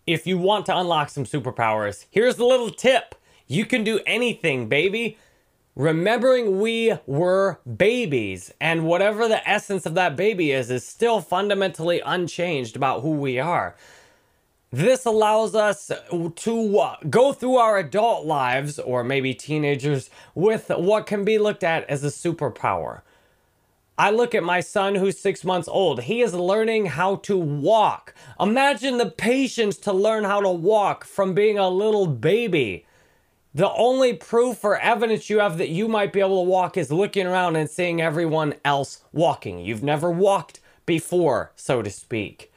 If you want to unlock some superpowers, here's a little tip. You can do anything, baby. Remembering we were babies, and whatever the essence of that baby is still fundamentally unchanged about who we are. This allows us to go through our adult lives, or maybe teenagers, with what can be looked at as a superpower. I look at my son who's 6 months old. He is learning how to walk. Imagine the patience to learn how to walk from being a little baby. The only proof or evidence you have that you might be able to walk is looking around and seeing everyone else walking. You've never walked before, so to speak.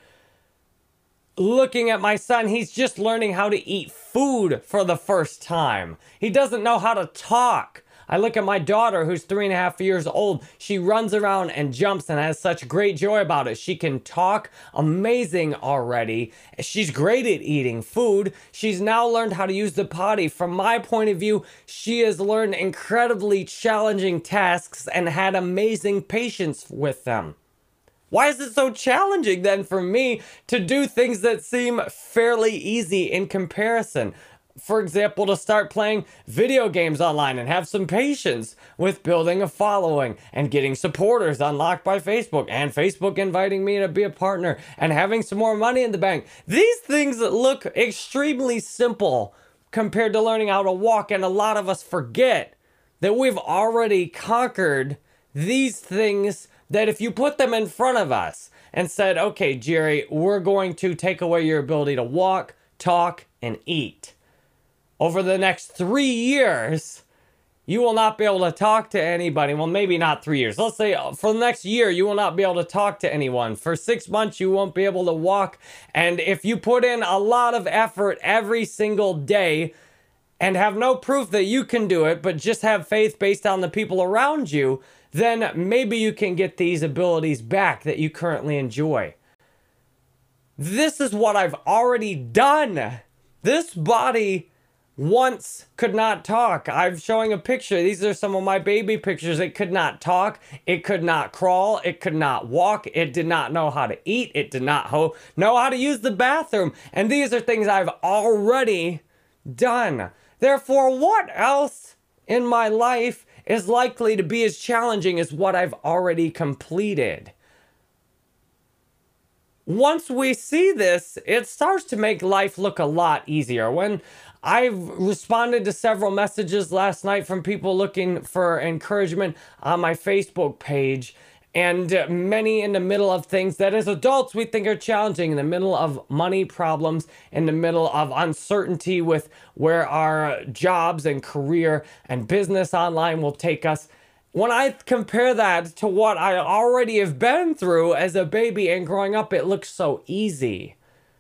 Looking at my son, he's just learning how to eat food for the first time. He doesn't know how to talk. I look at my daughter who's 3.5 years old. She runs around and jumps and has such great joy about it. She can talk amazing already. She's great at eating food. She's now learned how to use the potty. From my point of view, she has learned incredibly challenging tasks and had amazing patience with them. Why is it so challenging then for me to do things that seem fairly easy in comparison? For example, to start playing video games online and have some patience with building a following and getting supporters unlocked by Facebook and Facebook inviting me to be a partner and having some more money in the bank. These things look extremely simple compared to learning how to walk, and a lot of us forget that we've already conquered these things, that if you put them in front of us and said, okay, Jerry, we're going to take away your ability to walk, talk, and eat. Over the next 3 years, you will not be able to talk to anybody. Well, maybe not 3 years. Let's say for the next year, you will not be able to talk to anyone. For 6 months, you won't be able to walk. And if you put in a lot of effort every single day and have no proof that you can do it, but just have faith based on the people around you, then maybe you can get these abilities back that you currently enjoy. This is what I've already done. This body once could not talk. I'm showing a picture. These are some of my baby pictures. It could not talk. It could not crawl. It could not walk. It did not know how to eat. It did not know how to use the bathroom. And these are things I've already done. Therefore, what else in my life is likely to be as challenging as what I've already completed? Once we see this, it starts to make life look a lot easier. When I've responded to several messages last night from people looking for encouragement on my Facebook page, and many in the middle of things that as adults we think are challenging, in the middle of money problems, in the middle of uncertainty with where our jobs and career and business online will take us. When I compare that to what I already have been through as a baby and growing up, it looks so easy.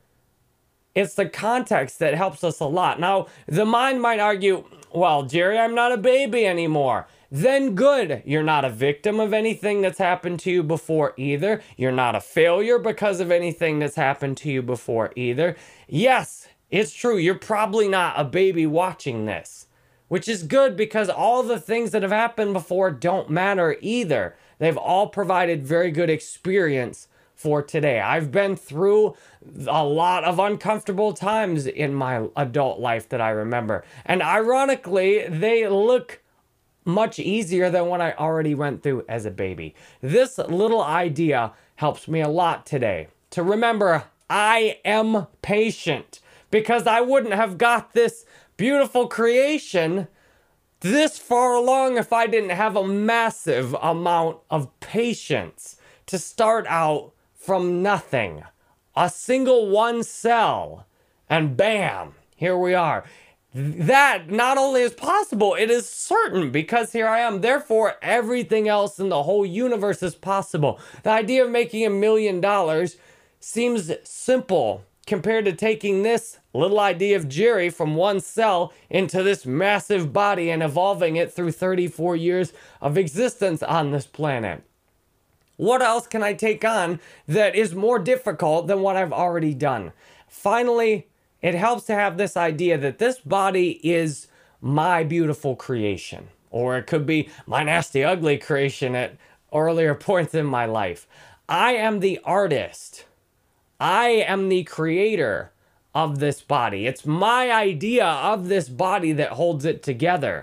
It's the context that helps us a lot. Now, the mind might argue, well, Jerry, I'm not a baby anymore. Then good. You're not a victim of anything that's happened to you before either. You're not a failure because of anything that's happened to you before either. Yes, it's true. You're probably not a baby watching this, which is good because all the things that have happened before don't matter either. They've all provided very good experience for today. I've been through a lot of uncomfortable times in my adult life that I remember. And ironically, they look much easier than what I already went through as a baby. This little idea helps me a lot today to remember I am patient, because I wouldn't have got this beautiful creation this far along if I didn't have a massive amount of patience to start out from nothing. A single one cell, and bam, here we are. That not only is possible, it is certain, because here I am. Therefore, everything else in the whole universe is possible. The idea of making $1 million seems simple compared to taking this little idea of Jerry from one cell into this massive body and evolving it through 34 years of existence on this planet. What else can I take on that is more difficult than what I've already done? Finally, it helps to have this idea that this body is my beautiful creation, or it could be my nasty, ugly creation at earlier points in my life. I am the artist. I am the creator of this body. It's my idea of this body that holds it together.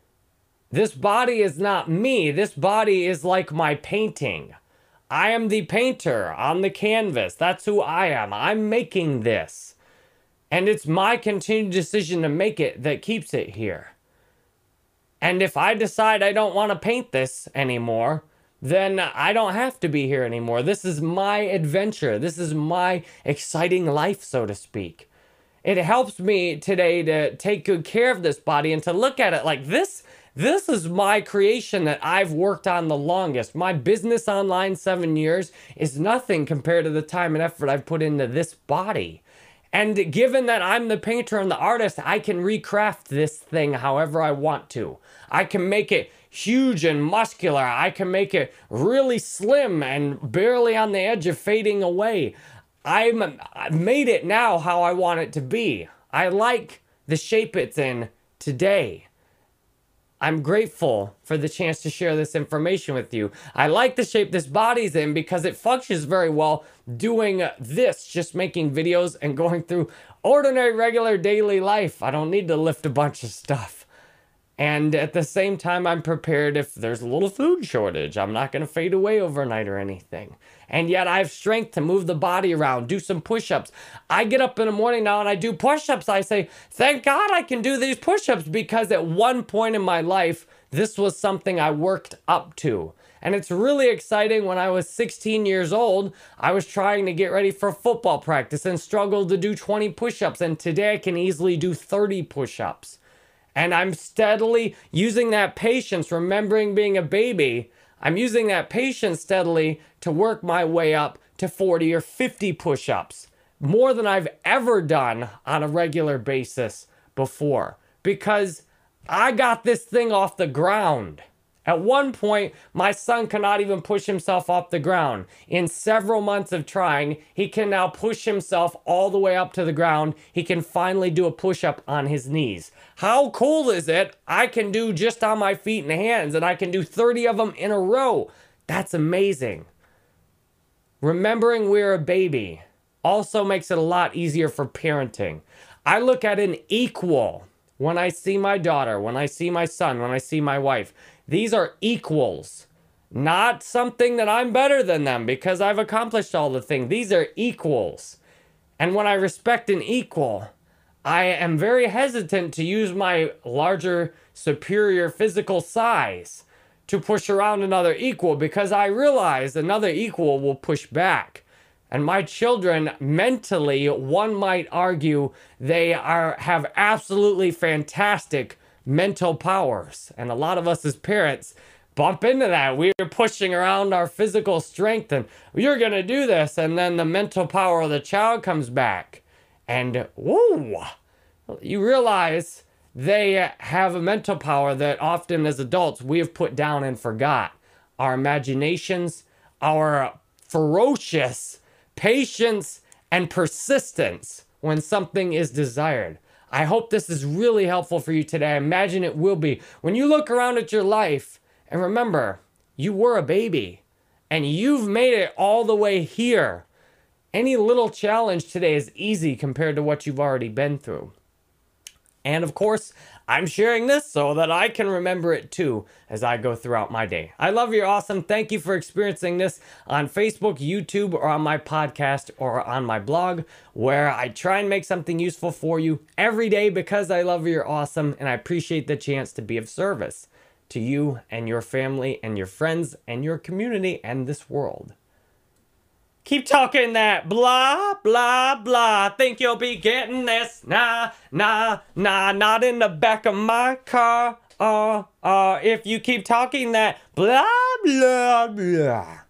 This body is not me. This body is like my painting. I am the painter on the canvas. That's who I am. I'm making this. And it's my continued decision to make it that keeps it here. And if I decide I don't want to paint this anymore, then I don't have to be here anymore. This is my adventure. This is my exciting life, so to speak. It helps me today to take good care of this body and to look at it like this. This is my creation that I've worked on the longest. My business online 7 years is nothing compared to the time and effort I've put into this body. And given that I'm the painter and the artist, I can recraft this thing however I want to. I can make it huge and muscular. I can make it really slim and barely on the edge of fading away. I've made it now how I want it to be. I like the shape it's in today. I'm grateful for the chance to share this information with you. I like the shape this body's in because it functions very well doing this, just making videos and going through ordinary, regular daily life. I don't need to lift a bunch of stuff. And at the same time, I'm prepared if there's a little food shortage. I'm not going to fade away overnight or anything. And yet I have strength to move the body around, do some push-ups. I get up in the morning now and I do push-ups. I say, thank God I can do these push-ups because at one point in my life, this was something I worked up to. And it's really exciting. When I was 16 years old, I was trying to get ready for football practice and struggled to do 20 push-ups. And today I can easily do 30 push-ups. And I'm steadily using that patience, remembering being a baby. I'm using that patience steadily to work my way up to 40 or 50 push-ups. More than I've ever done on a regular basis before. Because I got this thing off the ground. At one point, my son cannot even push himself off the ground. In several months of trying, he can now push himself all the way up to the ground. He can finally do a push-up on his knees. How cool is it? I can do just on my feet and hands, and I can do 30 of them in a row. That's amazing. Remembering we're a baby also makes it a lot easier for parenting. I look at an equal when I see my daughter, when I see my son, when I see my wife. These are equals, not something that I'm better than them because I've accomplished all the things. These are equals. And when I respect an equal, I am very hesitant to use my larger, superior physical size to push around another equal because I realize another equal will push back. And my children, mentally, one might argue they have absolutely fantastic mental powers. And a lot of us as parents bump into that. We're pushing around our physical strength and you're going to do this. And then the mental power of the child comes back. And whoa, you realize they have a mental power that often as adults we have put down and forgot. Our imaginations, our ferocious patience and persistence when something is desired. I hope this is really helpful for you today. I imagine it will be. When you look around at your life, and remember, you were a baby, and you've made it all the way here. Any little challenge today is easy compared to what you've already been through. And of course, I'm sharing this so that I can remember it too as I go throughout my day. I love you, you're awesome. Thank you for experiencing this on Facebook, YouTube, or on my podcast or on my blog, where I try and make something useful for you every day because I love you, you're awesome, and I appreciate the chance to be of service to you and your family and your friends and your community and this world. Keep talking that blah, blah, blah. Think you'll be getting this? Nah, nah, nah, not in the back of my car. If you keep talking that blah, blah, blah.